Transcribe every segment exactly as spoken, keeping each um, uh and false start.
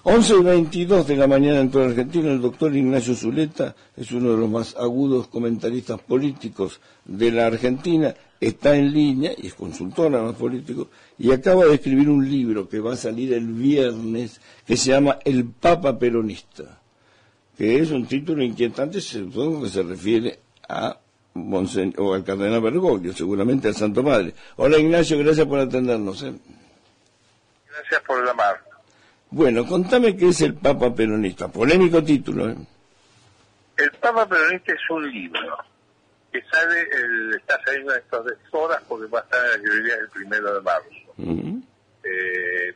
once y veintidós de la mañana en toda Argentina. El doctor Ignacio Zuleta es uno de los más agudos comentaristas políticos de la Argentina. Está en línea y es consultor a los políticos y acaba de escribir un libro que va a salir el viernes que se llama El Papa Peronista, que es un título inquietante, supongo que se refiere a Monseñ o al cardenal Bergoglio, seguramente al Santo Padre. Hola Ignacio, gracias por atendernos. ¿eh? Gracias por llamar. Bueno, contame qué es el Papa Peronista. Polémico título. ¿eh? El Papa Peronista es un libro que sale, el, está saliendo en estas horas porque va a estar en la librería el primero de marzo. Uh-huh. eh,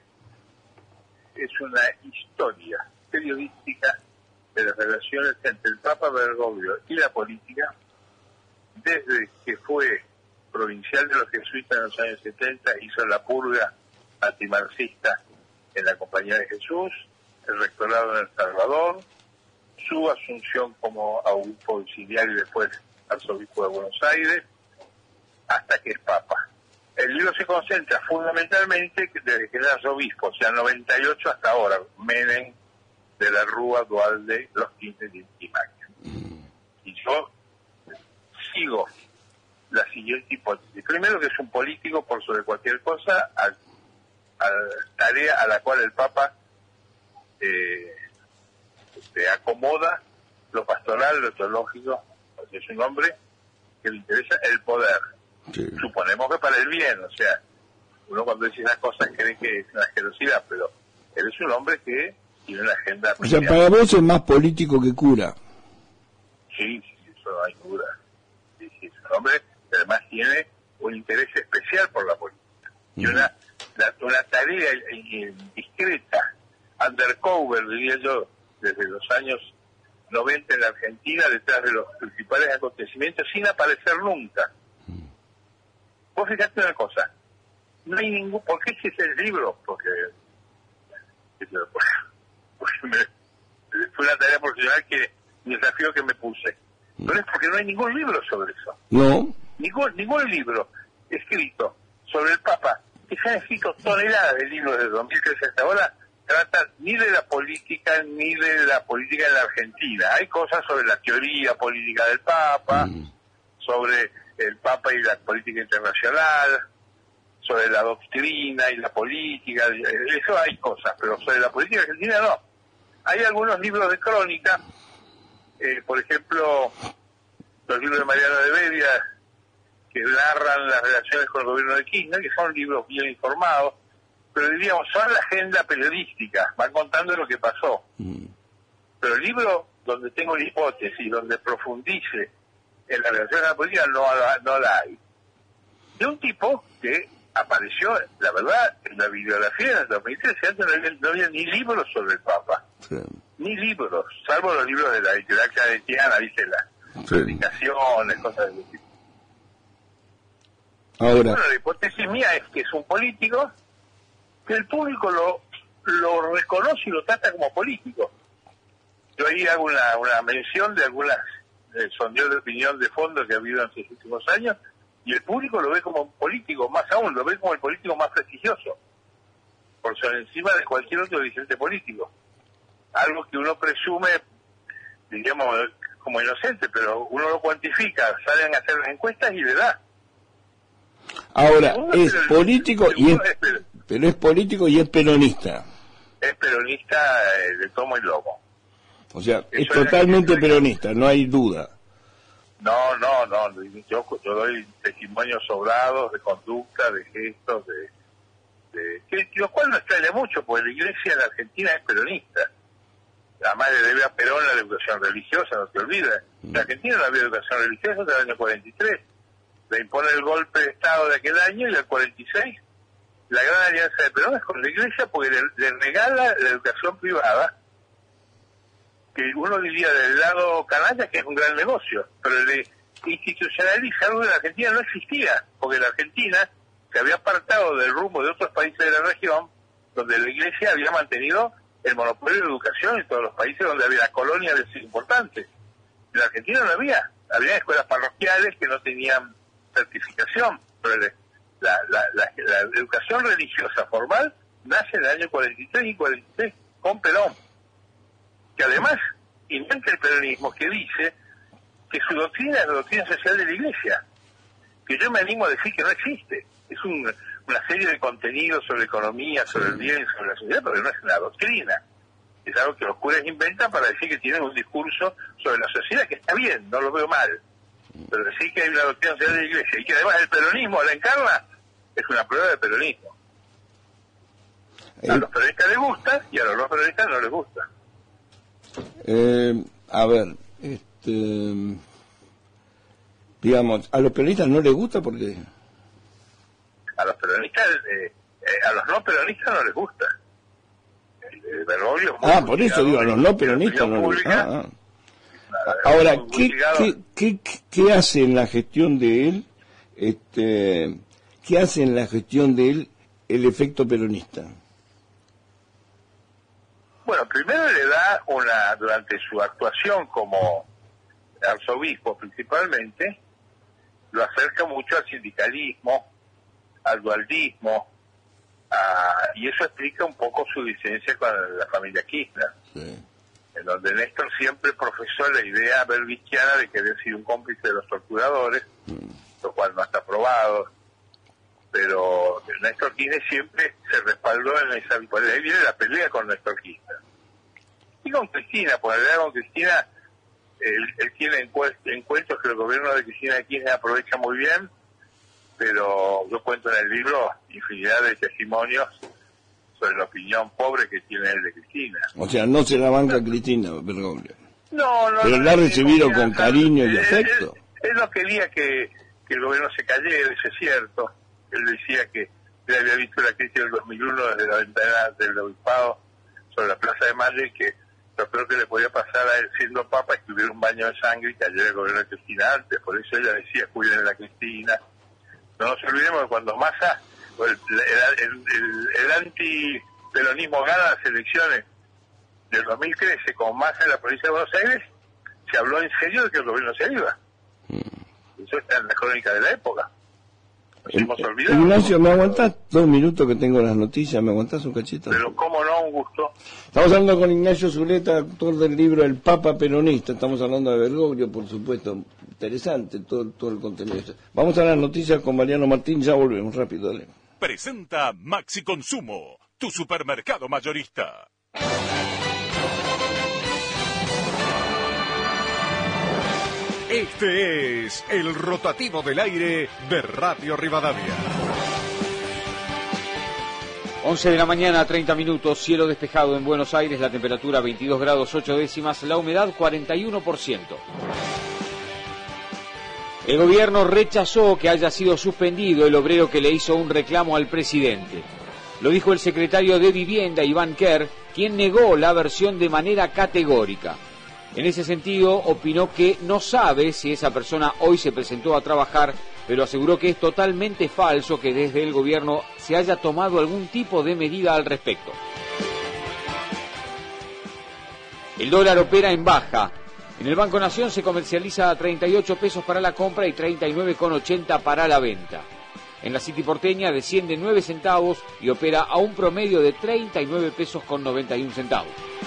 es una historia periodística de las relaciones entre el Papa Bergoglio y la política desde que fue provincial de los jesuitas en los años setenta, hizo la purga antimarxista en la Compañía de Jesús, el rectorado en El Salvador, su asunción como obispo auxiliar y después arzobispo de Buenos Aires, hasta que es Papa. El libro se concentra fundamentalmente desde que era arzobispo, o sea, noventa y ocho hasta ahora, Menem, de la Rúa, Duhalde, Los Quintes y Macri. Y yo sigo la siguiente hipótesis. Primero, que es un político por sobre cualquier cosa, a, a tarea a la cual el Papa eh, se acomoda lo pastoral, lo teológico, porque es un hombre que le interesa el poder. Sí. Suponemos que para el bien, o sea, uno cuando dice esas cosas cree que es una generosidad, pero él es un hombre que tiene una agenda... O sea, para vos es más político que cura. Sí, sí, eso no hay duda. Sí, sí, es un hombre que además tiene un interés especial por la política. Y una, la, una tarea discreta, undercover, diría yo, desde los años noventa en la Argentina, detrás de los principales acontecimientos, sin aparecer nunca. Vos fijate una cosa, no hay ningún... ¿Por qué ese es el libro? Porque, porque me, fue una tarea profesional que, un desafío que me puse. Pero es porque no hay ningún libro sobre eso. No. Ningún, ningún libro escrito sobre el Papa, que se han escrito toneladas de libros desde dos mil trece hasta ahora, tratan ni de la política ni de la política en la Argentina. Hay cosas sobre la teoría política del Papa, mm. sobre el Papa y la política internacional, sobre la doctrina y la política, eso hay cosas, pero sobre la política argentina no. Hay algunos libros de crónica, eh, por ejemplo, los libros de Mariano de Bedia, que narran las relaciones con el gobierno de Kirchner, que son libros bien informados, pero diríamos, son la agenda periodística, van contando lo que pasó. Mm. Pero el libro donde tengo una hipótesis, donde profundice en la relación de la política, no, no la hay. De un tipo que apareció, la verdad, en la bibliografía en el dos mil trece, antes no había, no había ni libros sobre el Papa. Sí. Ni libros, salvo los libros de la editorial claretiana, dice, las sí. publicaciones, cosas de ese tipo. Ahora. Bueno, la hipótesis mía es que es un político que el público lo, lo reconoce y lo trata como político. Yo ahí hago una, una mención de algunas eh, sondeos de opinión de fondo que ha habido en estos últimos años, y el público lo ve como político, más aún, lo ve como el político más prestigioso, por sobre encima de cualquier otro dirigente político. Algo que uno presume, diríamos, como inocente, pero uno lo cuantifica, salen a hacer las encuestas y le da. Ahora, es político y es, pero es político y es peronista. Es peronista eh, de tomo y lomo. O sea, es Eso totalmente es peronista, no hay duda. No, no, no, yo, yo doy testimonios sobrados de conducta, de gestos, de, de que, lo cual no extraña mucho, porque la iglesia en la Argentina es peronista. Además le debe a Perón la educación religiosa, no te olvides. En Argentina no había educación religiosa hasta el año cuarenta y tres. Le impone el golpe de Estado de aquel año y el cuarenta y seis. La gran alianza de Perón es con la iglesia porque le, le regala la educación privada, que uno diría del lado canalla que es un gran negocio, pero le institucionaliza algo que en la Argentina no existía, porque la Argentina se había apartado del rumbo de otros países de la región, donde la iglesia había mantenido el monopolio de educación en todos los países donde había colonias importantes. En la Argentina no había, había escuelas parroquiales que no tenían certificación, pero la, la, la, la, la educación religiosa formal nace en el año cuarenta y tres y cuarenta y seis. con Perón, que además inventa el peronismo, que dice que su doctrina es la doctrina social de la Iglesia, que yo me animo a decir que no existe. Es un, una serie de contenidos sobre economía, sobre el bien, sobre la sociedad, pero no es una doctrina. Es algo que los curas inventan para decir que tienen un discurso sobre la sociedad, que está bien, no lo veo mal. Pero decir que hay una doctrina social de la Iglesia y que además el peronismo la encarna, es una prueba de peronismo. A los peronistas les gusta y a los no peronistas no les gusta. Eh, a ver, este, digamos, a los peronistas no les gusta porque... A los peronistas, eh, eh, a los no peronistas no les gusta. El Bergoglio ah, por eso digo, a los no peronistas no les gusta. Ah, ah. Ahora, ¿qué, qué, qué, ¿qué hace en la gestión de él, este, qué hace en la gestión de él el efecto peronista? Bueno, primero le da una, durante su actuación como arzobispo principalmente, lo acerca mucho al sindicalismo, al dualdismo, a, y eso explica un poco su licencia con la familia Kirchner, sí. En donde Néstor siempre profesó la idea berbichiana de que había sido un cómplice de los torturadores, mm. lo cual no está probado, pero Néstor Kirchner siempre se respaldó en esa... Por ahí viene la pelea con Néstor Kirchner. Y con Cristina, por la con Cristina, él, él tiene encuentros que el gobierno de Cristina de Kirchner aprovecha muy bien, pero yo cuento en el libro infinidad de testimonios sobre la opinión pobre que tiene él de Cristina. O sea, no se la banca Cristina, Bergoglio. No, no. Pero no, la ha recibido con no, cariño y él, afecto. Él, él no quería que, que el gobierno se cayera, eso es cierto. Él decía que él había visto la crisis del dos mil uno desde la ventana del obispado sobre la Plaza de Mayo y que lo peor que le podía pasar a él siendo papa es que hubiera un baño de sangre y cayera el gobierno de Cristina antes. Por eso ella decía, cuiden a la Cristina. No nos olvidemos que cuando Massa, el, el, el, el antiperonismo gana las elecciones del dos mil trece con Massa en la provincia de Buenos Aires, se habló en serio de que el gobierno se iba. Mm. Eso está en la crónica de la época. Nos hemos olvidado. Ignacio, ¿me aguantás dos minutos que tengo las noticias? ¿Me aguantás un cachito? Pero cómo no, un gusto. Estamos hablando con Ignacio Zuleta, autor del libro El Papa Peronista. Estamos hablando de Bergoglio, por supuesto. Interesante todo, todo el contenido. Vamos a las noticias con Mariano Martín, ya volvemos, rápido, dale. Presenta Maxi Consumo, tu supermercado mayorista. Este es el rotativo del aire de Radio Rivadavia. once de la mañana, treinta minutos, cielo despejado en Buenos Aires, la temperatura veintidós grados ocho décimas, la humedad cuarenta y uno por ciento. El gobierno rechazó que haya sido suspendido el obrero que le hizo un reclamo al presidente. Lo dijo el secretario de Vivienda, Iván Kerr, quien negó la versión de manera categórica. En ese sentido, opinó que no sabe si esa persona hoy se presentó a trabajar, pero aseguró que es totalmente falso que desde el gobierno se haya tomado algún tipo de medida al respecto. El dólar opera en baja. En el Banco Nación se comercializa a treinta y ocho pesos para la compra y treinta y nueve con ochenta para la venta. En la City porteña desciende nueve centavos y opera a un promedio de treinta y nueve pesos con noventa y un centavos.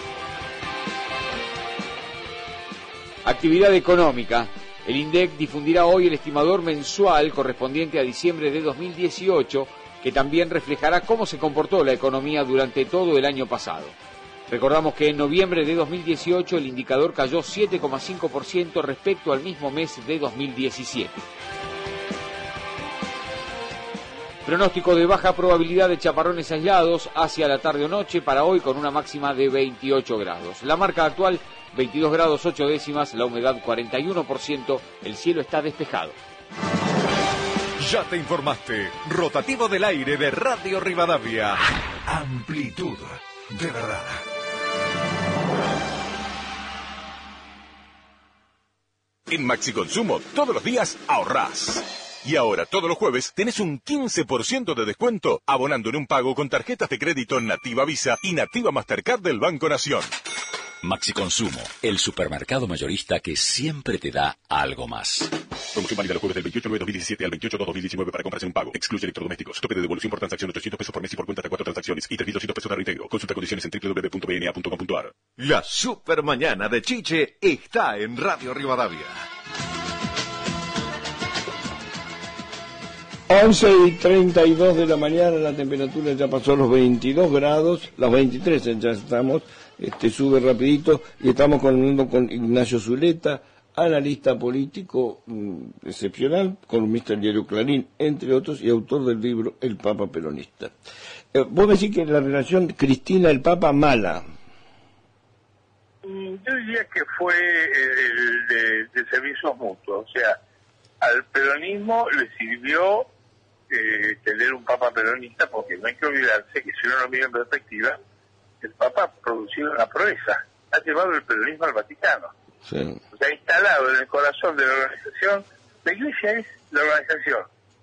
Actividad económica. El INDEC difundirá hoy el estimador mensual correspondiente a diciembre de dos mil dieciocho, que también reflejará cómo se comportó la economía durante todo el año pasado. Recordamos que en noviembre de dos mil dieciocho el indicador cayó siete coma cinco por ciento respecto al mismo mes de dos mil diecisiete. Pronóstico de baja probabilidad de chaparrones aislados hacia la tarde o noche para hoy con una máxima de veintiocho grados. La marca actual veintidós grados ocho décimas, la humedad cuarenta y uno por ciento, el cielo está despejado. Ya te informaste, rotativo del aire de Radio Rivadavia. Amplitud de verdad. En Maxi Consumo, todos los días ahorrás. Y ahora, todos los jueves, tenés un quince por ciento de descuento abonando en un pago con tarjetas de crédito Nativa Visa y Nativa Mastercard del Banco Nación. Maxi Consumo, el supermercado mayorista que siempre te da algo más. Promoción válida los jueves del veintiocho nueve de dos mil diecisiete al veintiocho dos de dos mil diecinueve para compras en un pago. Excluye electrodomésticos. Tope de devolución por transacción ochocientos pesos por mes y por cuenta de cuatro transacciones. Y tres mil doscientos pesos de reintegro. Consulta condiciones en doble u doble u doble u punto b n a punto com punto a r. La super mañana de Chiche está en Radio Rivadavia. once y treinta y dos de la mañana, la temperatura ya pasó los veintidós grados, los veintitrés ya estamos, este sube rapidito, y estamos con, con Ignacio Zuleta, analista político mmm, excepcional, columnista del diario Clarín, entre otros, y autor del libro El Papa Peronista. Eh, vos decís que la relación Cristina-el Papa mala. Yo diría que fue el de, de servicios mutuos, o sea, al peronismo le sirvió eh, tener un Papa peronista, porque no hay que olvidarse que si uno lo mira en perspectiva, el Papa ha producido una proeza, ha llevado el peronismo al Vaticano. Sí. O sea, instalado en el corazón de la organización, la Iglesia es la organización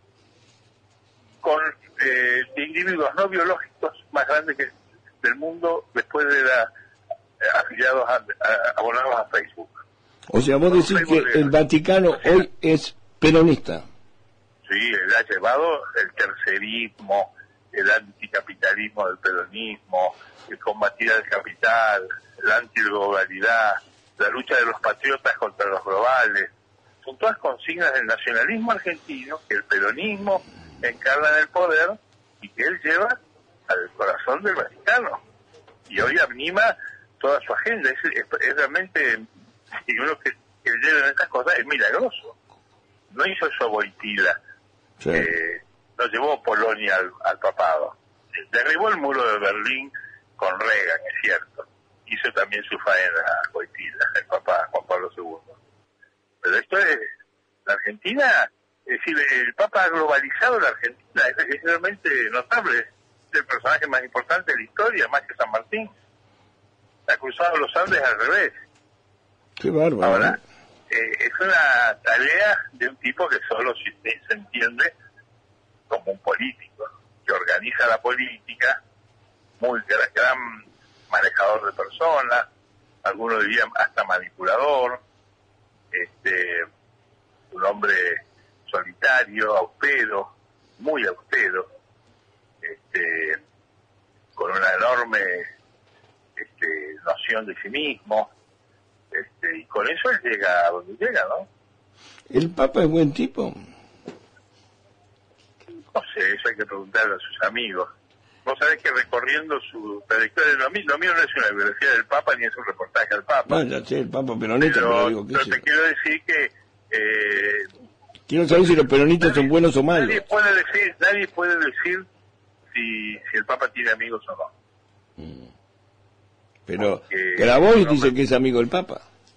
con eh, de individuos no biológicos más grandes que del mundo después de la eh, afiliados a, a, abonados a Facebook. O sea, vos decís que el Vaticano o sea, hoy es peronista. Sí, él ha llevado el tercerismo, el anticapitalismo del peronismo, el combatir al capital, la antiglobalidad, la lucha de los patriotas contra los globales. Son todas consignas del nacionalismo argentino que el peronismo encarna en el poder y que él lleva al corazón del Vaticano. Y hoy anima toda su agenda. Es, es, es realmente, y uno que, que lleva estas cosas es milagroso. No hizo eso Wojtyla. Sí. Eh, no llevó Polonia al, al papado. Derribó el muro de Berlín con Reagan, es cierto. Hizo también su faena Wojtyla, el papá Juan Pablo segundo. Pero esto es, la Argentina, es decir, el Papa ha globalizado la Argentina, es, es realmente notable. Es el personaje más importante de la historia, más que San Martín. Ha cruzado los Andes al revés. Qué bárbaro. Ahora, eh, es una tarea de un tipo que solo se, se entiende como un político, que organiza la política, muy gran, gran manejador de personas, algunos dirían hasta manipulador, este, un hombre solitario, austero, muy austero, este, con una enorme este, noción de sí mismo, este, y con eso él llega a donde llega, ¿no? ¿El Papa es buen tipo? No sé, eso hay que preguntarle a sus amigos. Vos sabés que recorriendo su trayectoria, lo mío, lo mío no es una biografía del Papa ni es un reportaje al Papa. No, ya sé, el Papa peronista, pero, pero digo, ¿qué pero sé te yo? quiero decir que... Eh, quiero saber si los peronistas nadie, son buenos o malos. Nadie puede decir, nadie puede decir si, si el Papa tiene amigos o no. Mm. Pero Porque, Grabois no, dice me... que es amigo del Papa.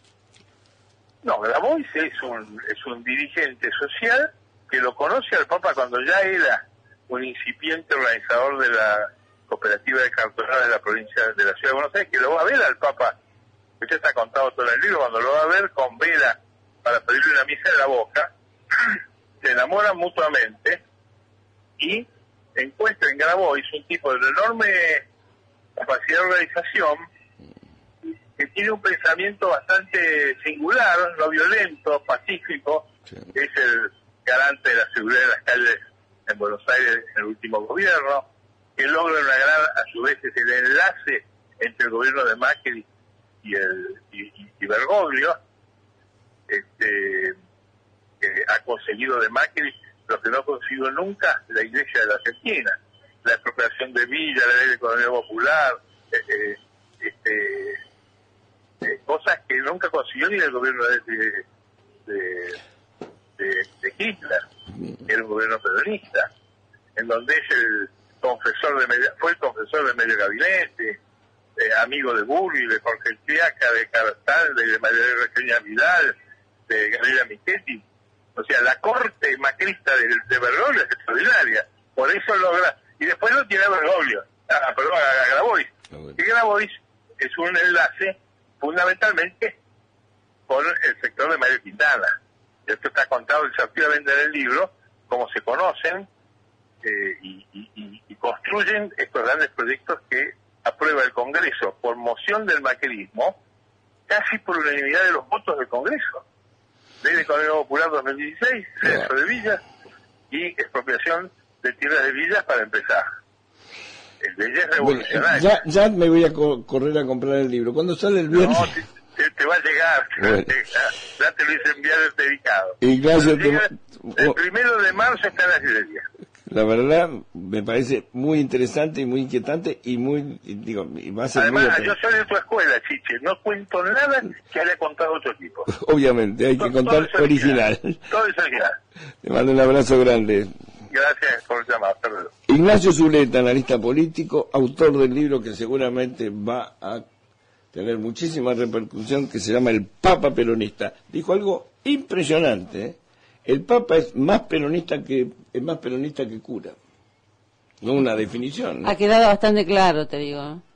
No, Grabois es un, es un dirigente social que lo conoce al Papa cuando ya era un incipiente organizador de la cooperativa de cartonadas de la provincia de la ciudad de Buenos Aires, que lo va a ver al Papa, que ya está contado todo el libro, cuando lo va a ver con vela para pedirle una misa en la boca, se enamoran mutuamente y encuentra en Grabois un tipo de enorme capacidad de organización que tiene un pensamiento bastante singular, no violento, pacífico, sí. Es el garante de la seguridad de las calles en Buenos Aires en el último gobierno, que logra una gran, a su vez, es el enlace entre el gobierno de Macri y el y, y, y Bergoglio, este, que ha conseguido de Macri lo que no ha conseguido nunca la Iglesia de la Argentina, la expropiación de villas, la ley de economía popular, eh, eh, este, eh, cosas que nunca consiguió ni el gobierno de, de, de, de Hitler, que era un gobierno peronista, en donde es el confesor de medio, fue el confesor de medio gabinete, eh, amigo de Burri, de Jorge Triaca, de Carastalde, de María Eugenia Vidal, de Gabriela Michetti. O sea, la corte macrista de, de Bergoglio es extraordinaria, por eso logra, y después lo tiene a Bergoglio, ah, perdón, a, a Grabois. Oh, y Grabois es un enlace fundamentalmente con el sector de Mario Quintana. Esto está contado exhaustivamente en el libro, cómo se conocen eh, y, y, y construyen estos grandes proyectos que aprueba el Congreso por moción del macrismo casi por unanimidad de los votos del Congreso. Ley de Economía Popular dos mil dieciséis, censo de villas y expropiación de tierras de villas para empezar. El ley es revolucionario. Bueno, ya, ya me voy a co correr a comprar el libro. ¿Cuándo sale el viernes? No, te, te, te va a llegar. Bueno. Te, ya te lo hice enviar el dedicado. Ignacio, te... El primero de marzo está en las librerías. La verdad, me parece muy interesante y muy inquietante y muy, digo, y va a ser Además, muy... yo soy de tu escuela, Chiche, no cuento nada que haya contado otro tipo. Obviamente, hay que todo, contar todo original. original. Todo es original. Te mando un abrazo grande. Gracias por llamar, perdón. Ignacio Zuleta, analista político, autor del libro que seguramente va a tener muchísima repercusión, que se llama El Papa Peronista. Dijo algo impresionante, ¿eh? El Papa es más peronista que es más peronista que cura. No una definición, ¿no? Ha quedado bastante claro, te digo.